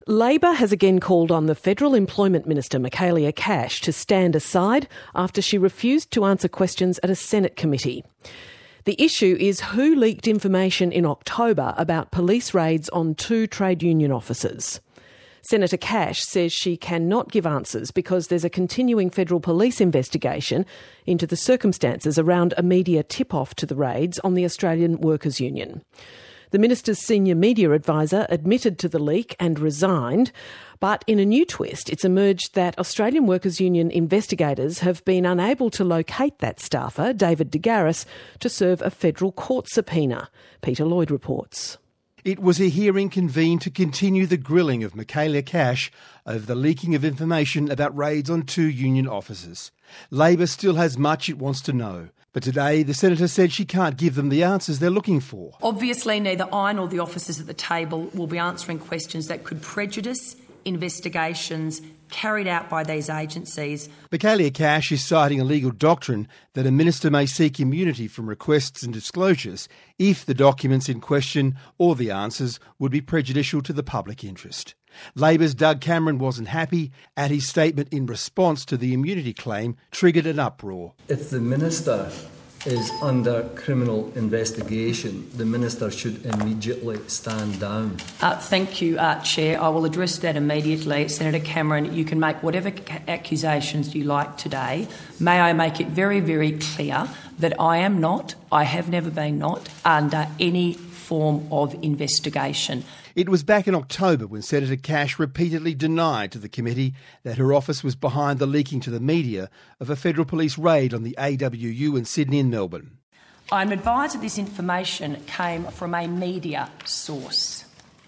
Labor has again called on the Federal Employment Minister, Michaelia Cash, to stand aside after she refused to answer questions at a Senate committee. The issue is who leaked information in October about police raids on 2 trade union offices. Senator Cash says she cannot give answers because there's a continuing federal police investigation into the circumstances around a media tip-off to the raids on the Australian Workers' Union. The minister's senior media advisor admitted to the leak and resigned, but in a new twist, it's emerged that Australian Workers' Union investigators have been unable to locate that staffer, David de Garis, to serve a federal court subpoena. Peter Lloyd reports. It was a hearing convened to continue the grilling of Michaelia Cash over the leaking of information about raids on 2 union offices. Labor still has much it wants to know. But today, the Senator said she can't give them the answers they're looking for. Obviously, neither I nor the officers at the table will be answering questions that could prejudice investigations carried out by these agencies. Michaelia Cash is citing a legal doctrine that a minister may seek immunity from requests and disclosures if the documents in question or the answers would be prejudicial to the public interest. Labor's Doug Cameron wasn't happy, and his statement in response to the immunity claim triggered an uproar. If the minister is under criminal investigation, the minister should immediately stand down. Thank you, Chair. I will address that immediately. Senator Cameron, you can make whatever accusations you like today. May I make it very, very clear that I have never been not, under any form of investigation. It was back in October when Senator Cash repeatedly denied to the committee that her office was behind the leaking to the media of a federal police raid on the AWU in Sydney and Melbourne. I'm advised that this information came from a media source.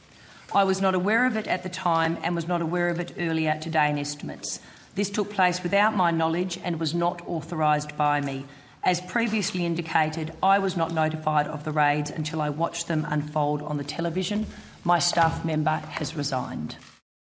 I was not aware of it at the time and was not aware of it earlier today in estimates. This took place without my knowledge and was not authorised by me. As previously indicated, I was not notified of the raids until I watched them unfold on the television. My staff member has resigned.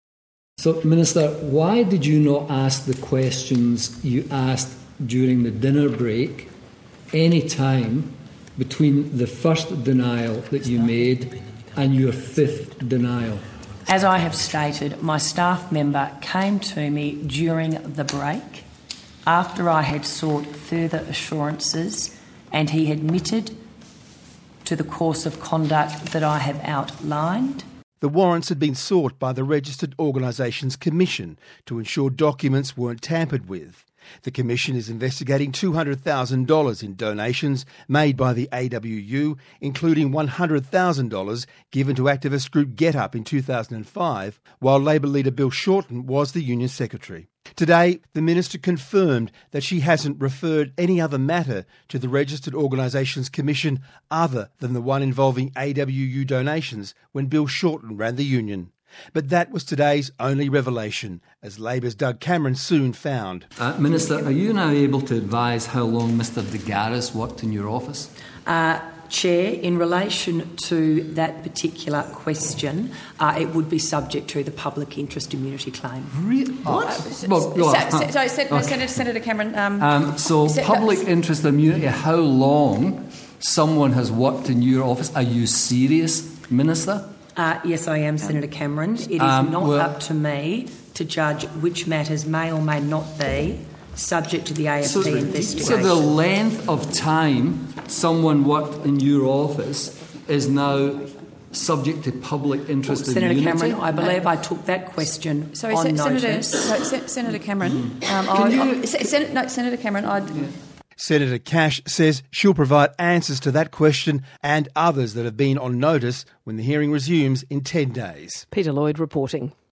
So, Minister, why did you not ask the questions you asked during the dinner break any time between the first denial that you made and your 5th denial? As I have stated, my staff member came to me during the break after I had sought further assurances, and he admitted to the course of conduct that I have outlined. The warrants had been sought by the Registered Organisations Commission to ensure documents weren't tampered with. The Commission is investigating $200,000 in donations made by the AWU, including $100,000 given to activist group GetUp in 2005, while Labor leader Bill Shorten was the union secretary. Today, the minister confirmed that she hasn't referred any other matter to the Registered Organisations Commission other than the one involving AWU donations when Bill Shorten ran the union. But that was today's only revelation, as Labor's Doug Cameron soon found. Minister, are you now able to advise how long Mr de Garis worked in your office? Chair, in relation to that particular question, it would be subject to the public interest immunity claim. Really? Senator Cameron. Public interest immunity, how long someone has worked in your office? Are you serious, Minister? Yes, I am, Senator Cameron. It is not up to me to judge which matters may or may not be subject to the AFP investigation. So the length of time someone worked in your office is now subject to public interest immunity? Senator Cameron, I believe I took that question on notice. Senator Cameron. Senator Cameron, Senator Cash says she'll provide answers to that question and others that have been on notice when the hearing resumes in 10 days. Peter Lloyd reporting.